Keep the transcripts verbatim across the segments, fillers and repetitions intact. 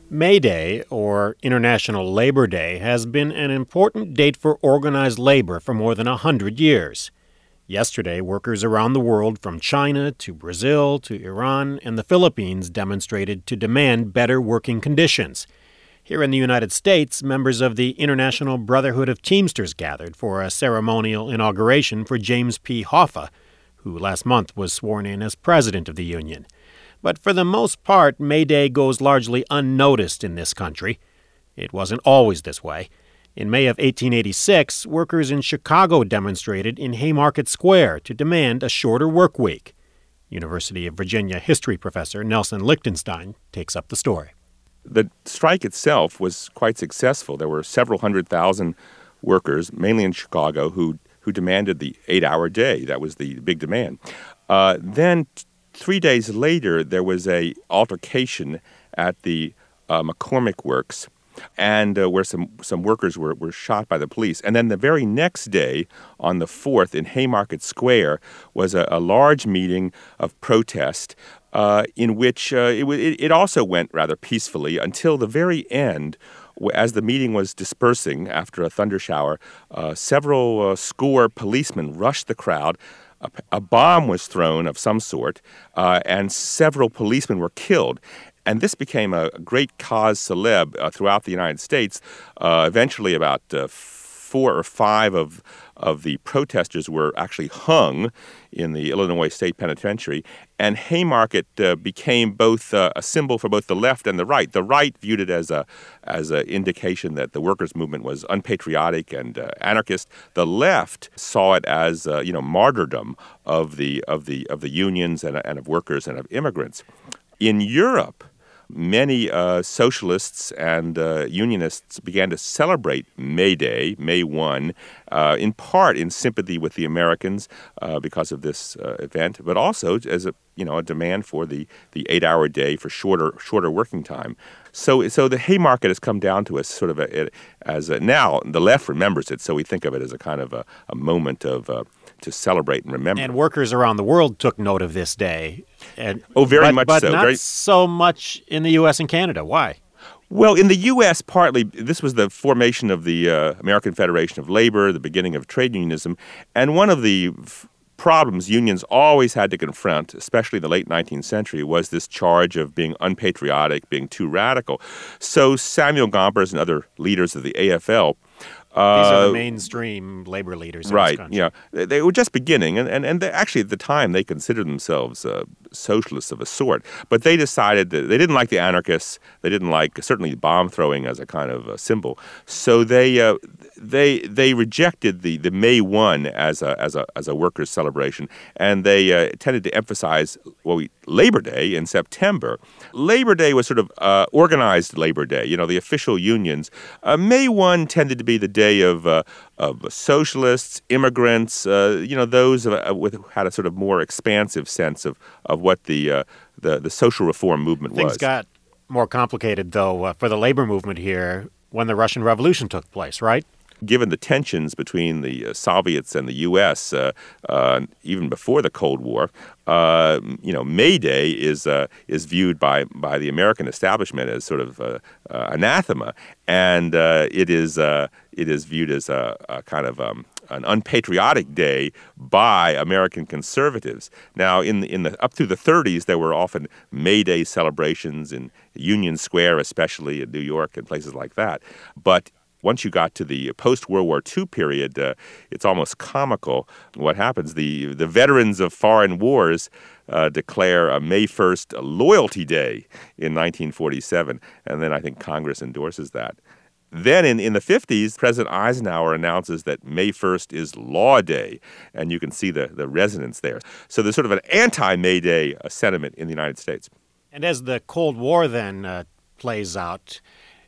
May Day, or International Labor Day, has been an important date for organized labor for more than a hundred years. Yesterday, workers around the world from China to Brazil to Iran and the Philippines demonstrated to demand better working conditions. Here in the United States, members of the International Brotherhood of Teamsters gathered for a ceremonial inauguration for James P. Hoffa, who last month was sworn in as president of the union. But for the most part, May Day goes largely unnoticed in this country. It wasn't always this way. In May of eighteen eighty-six, workers in Chicago demonstrated in Haymarket Square to demand a shorter work week. University of Virginia history professor Nelson Lichtenstein takes up the story. The strike itself was quite successful. There were several hundred thousand workers, mainly in Chicago, who who demanded the eight-hour day. That was the big demand. Uh, then Three days later, there was a altercation at the uh, McCormick Works, and uh, where some, some workers were, were shot by the police. And then the very next day, on the fourth, in Haymarket Square, was a, a large meeting of protest uh, in which uh, it, it, it also went rather peacefully until the very end. As the meeting was dispersing after a thunder shower, uh, several uh, score policemen rushed the crowd. A, a bomb was thrown of some sort, uh, and several policemen were killed. And this became a great cause célèbre uh, throughout the United States. Uh, eventually, about uh, four or five of of the protesters were actually hung in the Illinois State Penitentiary. And Haymarket uh, became both uh, a symbol for both the left and the right. The right viewed it as a as an indication that the workers' movement was unpatriotic and uh, anarchist. The left saw it as uh, you know martyrdom of the of the of the unions and, and of workers and of immigrants. In Europe, many uh, socialists and uh, unionists began to celebrate May Day, May first, uh, in part in sympathy with the Americans uh, because of this uh, event, but also as a you know a demand for the, the eight-hour day for shorter shorter working time. So so the Haymarket has come down to us sort of a, as a, now the left remembers it, so we think of it as a kind of a, a moment of uh, to celebrate and remember. And workers around the world took note of this day. And, oh, very but, much but so. But not very... so much in the U S and Canada. Why? Well, in the U S, partly, this was the formation of the uh, American Federation of Labor, the beginning of trade unionism, and one of the f- problems unions always had to confront, especially in the late nineteenth century, was this charge of being unpatriotic, being too radical. So Samuel Gompers and other leaders of the A F L Uh, These are the Uh, mainstream labor leaders in right, this country. Yeah. They, they were just beginning, and, and, and they, actually at the time they considered themselves uh, socialists of a sort. But they decided that they didn't like the anarchists. They didn't like certainly bomb throwing as a kind of a symbol. So they uh, they they rejected the, the May first as a as a as a workers' celebration, and they uh, tended to emphasize well we, Labor Day in September. Labor Day was sort of uh, organized Labor Day. You know, the official unions. Uh, May first tended to be the day of uh, of socialists, immigrants, uh, you know, those uh, with who had a sort of more expansive sense of of what the uh, the the social reform movement Things was. got more complicated, though, uh, for the labor movement here when the Russian Revolution took place, right? Given the tensions between the uh, Soviets and the U S, uh, uh, even before the Cold War, uh, you know, May Day is uh, is viewed by by the American establishment as sort of uh, uh, anathema, and uh, it is uh, it is viewed as a, a kind of um, an unpatriotic day by American conservatives. Now, in the, in the up through the thirties, there were often May Day celebrations in Union Square, especially in New York and places like that, but once you got to the post-World War Two period, uh, it's almost comical what happens. The the veterans of foreign wars uh, declare a May first Loyalty Day in nineteen forty-seven, and then I think Congress endorses that. Then in, in the fifties, President Eisenhower announces that May first is Law Day, and you can see the, the resonance there. So there's sort of an anti-May Day uh, sentiment in the United States. And as the Cold War then uh, plays out,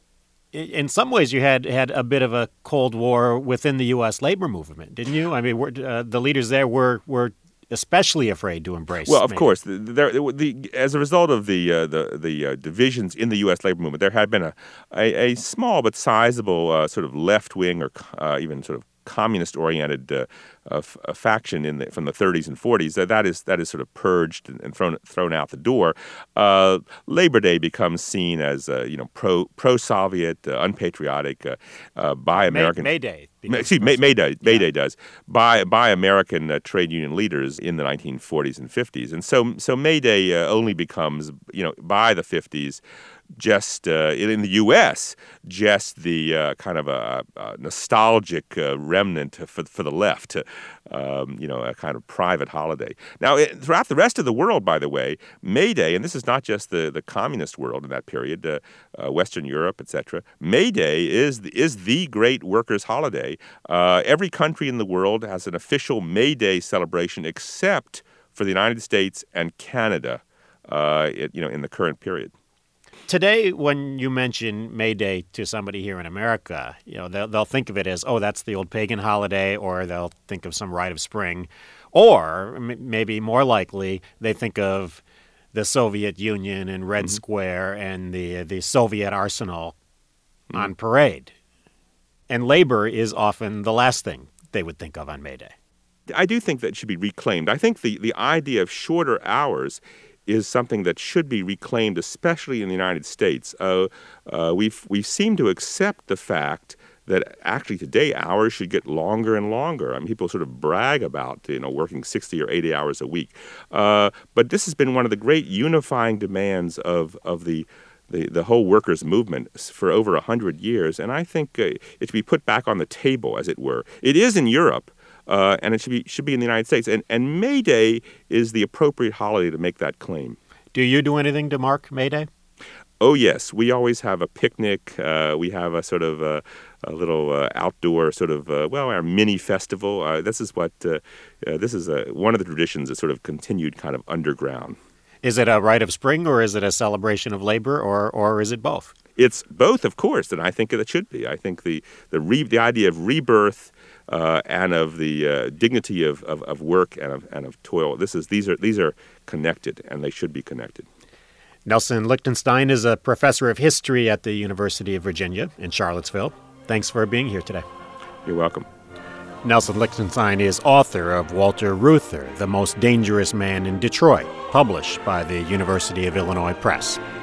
in some ways, you had had a bit of a Cold War within the U S labor movement, didn't you? I mean, uh, the leaders there were were especially afraid to embrace. Well, of May. course, the, the, the, as a result of the uh, the the uh, divisions in the U S labor movement, there had been a a, a small but sizable uh, sort of left wing or uh, even sort of communist-oriented uh, uh, f- uh, faction in the, from the thirties and forties, that that is that is sort of purged and, and thrown thrown out the door. Uh, Labor Day becomes seen as uh, you know pro pro Soviet, uh, unpatriotic, uh, uh, by American. May, May Day. Excuse me, May Day. May yeah. Day does by by American uh, trade union leaders in the nineteen forties and fifties, and so so May Day uh, only becomes you know by the fifties. Just uh, in the U S, just the uh, kind of a, a nostalgic uh, remnant for for the left, um, you know, a kind of private holiday. Now, it, throughout the rest of the world, by the way, May Day, and this is not just the, the communist world in that period, uh, uh, Western Europe, et cetera. May Day is the, is the great workers' holiday. Uh, every country in the world has an official May Day celebration, except for the United States and Canada, uh, it, you know, in the current period. Today, when you mention May Day to somebody here in America, you know, they'll, they'll think of it as, oh, that's the old pagan holiday, or they'll think of some rite of spring. Or m- maybe more likely, they think of the Soviet Union and Red mm-hmm. Square and the, the Soviet arsenal mm-hmm. on parade. And labor is often the last thing they would think of on May Day. I do think that it should be reclaimed. I think the, the idea of shorter hours is something that should be reclaimed, especially in the United States. Uh, uh, we've we seem to accept the fact that actually today hours should get longer and longer. I mean, people sort of brag about you know working sixty or eighty hours a week, uh, but this has been one of the great unifying demands of of the. The, the whole workers' movement for over one hundred years, and I think uh, it should be put back on the table, as it were. It is in Europe, uh, and it should be should be in the United States, and, and May Day is the appropriate holiday to make that claim. Do you do anything to mark May Day? Oh, yes. We always have a picnic. Uh, we have a sort of a, a little uh, outdoor sort of, uh, well, our mini festival. Uh, this is what, uh, uh, this is a, one of the traditions that sort of continued kind of underground. Is it a rite of spring, or is it a celebration of labor, or or is it both? It's both, of course, and I think it should be. I think the the re, the idea of rebirth uh, and of the uh, dignity of, of, of work and of and of toil. This is these are these are connected, and they should be connected. Nelson Lichtenstein is a professor of history at the University of Virginia in Charlottesville. Thanks for being here today. You're welcome. Nelson Lichtenstein is author of Walter Reuther, The Most Dangerous Man in Detroit, published by the University of Illinois Press.